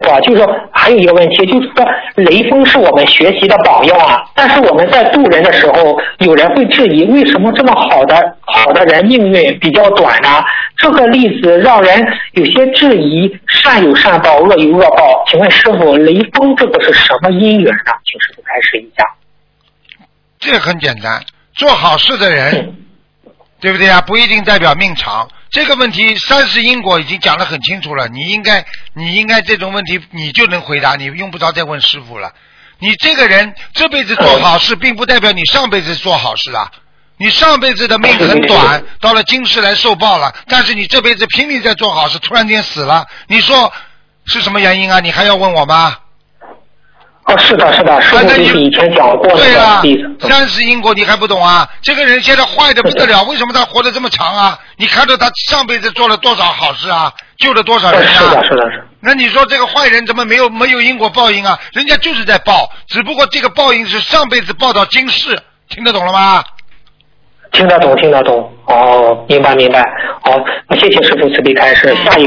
傅，就是说还有一个问题，就是说雷锋是我们学习的榜样啊，但是我们在渡人的时候，有人会质疑为什么这么好的人命运比较短呢？这个例子让人有些质疑，善有善报，恶有恶报。请问师傅，雷锋这个是什么因缘呢？请师傅开示一下。 这很简单，做好事的人，对不对啊？不一定代表命长。这个问题三世因果已经讲得很清楚了，你应该这种问题你就能回答，你用不着再问师傅了。你这个人这辈子做好事，并不代表你上辈子做好事啊。你上辈子的命很短，到了今世来受报了，但是你这辈子拼命在做好事，突然间死了，你说是什么原因啊？你还要问我吗？ 是的，师傅就是以前讲过的例子。 对啊，三世因果你还不懂啊？这个人现在坏的不得了，为什么他活得这么长啊？你看到他上辈子做了多少好事啊，救了多少人啊？ 是的。 那你说这个坏人怎么没有因果报应啊？人家就是在报，只不过这个报应是上辈子报到今世，听得懂了吗？ 听得懂。明白。好，那谢谢师傅慈悲开示。下一